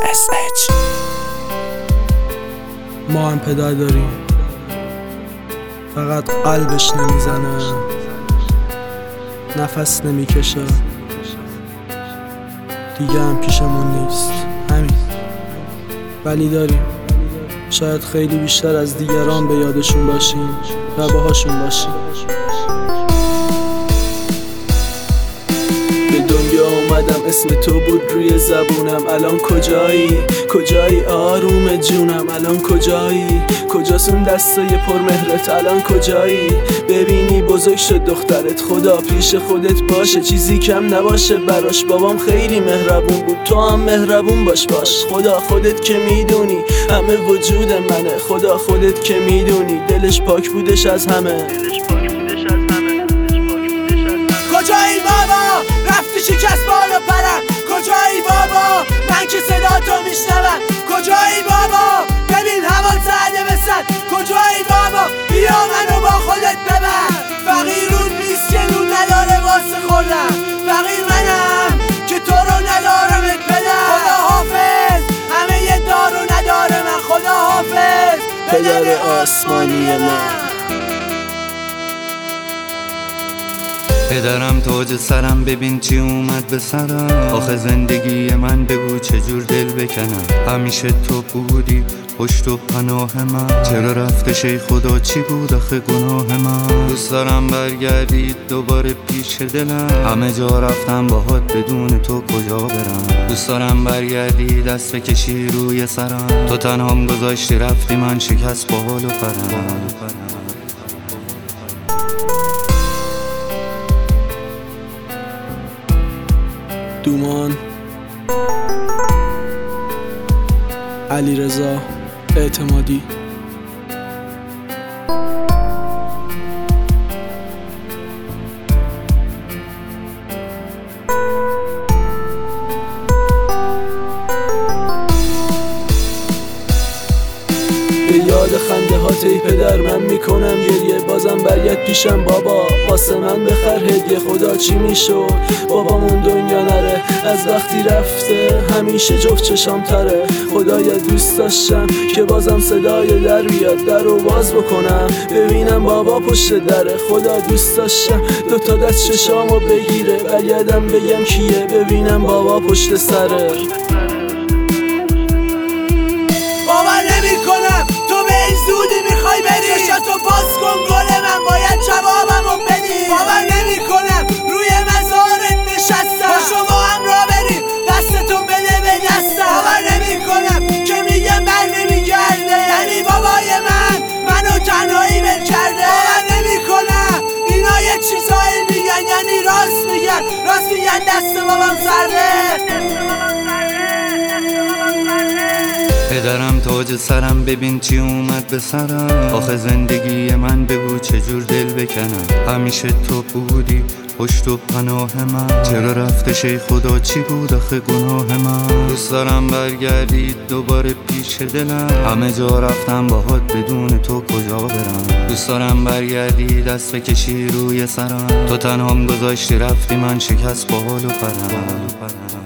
SH. ما هم پدر داریم، فقط قلبش نمیزنه، نفس نمیکشه، دیگه هم پیشمون نیست، همین. ولی داریم، شاید خیلی بیشتر از دیگران به یادشون باشیم و باهاشون باشیم. به دنیا اومدم اسم تو بود روی زبونم، الان کجایی؟ کجایی آروم جونم؟ الان کجایی؟ کجاست اون دستای پرمهرت؟ الان کجایی؟ ببینی بزرگ شد دخترت، خدا پیش خودت باشه، چیزی کم نباشه براش. بابام خیلی مهربون بود، تو هم مهربون باش. خدا خودت که میدونی همه وجود منه، خدا خودت که میدونی دلش پاک بودش از همه. کجایی بابا؟ رفتی شکست بالا پرم. کجایی بابا؟ من که صدا تو میشنوم. کجایی بابا؟ ببین هوا زده به سر. کجایی بابا؟ بیا منو با خودت ببر. فقیر اون نیست که نون نداره واسه خوردن، فقیر منم که تو رو ندارمت پدر. خدا حافظ همه یه دارو نداره من. خدا حافظ پدر آسمانی من. پدرم تاج سرم، ببین چی اومد به سرم. آخه زندگی من بگو چجور دل بکنم. همیشه تو بودی پشت و پناه من، چرا رفتش ای خدا؟ چی بود آخه گناه من؟ دوست دارم برگردی دوباره پیش دلم، همه جا رفتم باهات بدون تو کجا برم. دوست دارم برگردی دست بکشی روی سرم، تو تنهام گذاشتی رفتی من شکست با حال و پرم. دومان، علیرضا اعتمادی. به یاد خنده هات ای پدر من میکنم گریه، بازم برگرد پیشم بابا، واسه من بخر هدیه. خدا چی میشد بابامون دنیا نره، از وقتی رفته همیشه جفت چشام تره. خدایا دوست داشتم که بازم صدای در بیاد، در رو باز بکنم ببینم بابا پشت دره. خدا دوست داشتم دوتا دست چشامو بگیره، برگردم بگم کیه، ببینم بابا پشت سره. باور نمی کنم تو به این زودی میخوای بری. چشاتو باز کن گل من، باید جوابمو بدی. باور نمی کنم روی مزارت نشستم، با شما هم را بریم دستتو بده به دستم. باور نمی کنم که میگم بر نمیگرده، یعنی بابای من منو تنهایی بل کرده. باور نمی کنم اینا یه چیزایی میگن، یعنی راست میگن دست بابام سرده. پدرم تاج سرم، ببین چی اومد به سرم. آخه زندگی من بگو چجور دل بکنم. همیشه تو بودی پشت و پناه من، چرا رفتش ای خدا؟ چی بود آخه گناه من؟ دوست دارم برگردی دوباره پیش دلم، همه جا رفتم باهات بدون تو کجا برم. دوست دارم برگردی دست بکشی روی سرم، تو تنهام گذاشتی رفتی من شکست با حال و پرم.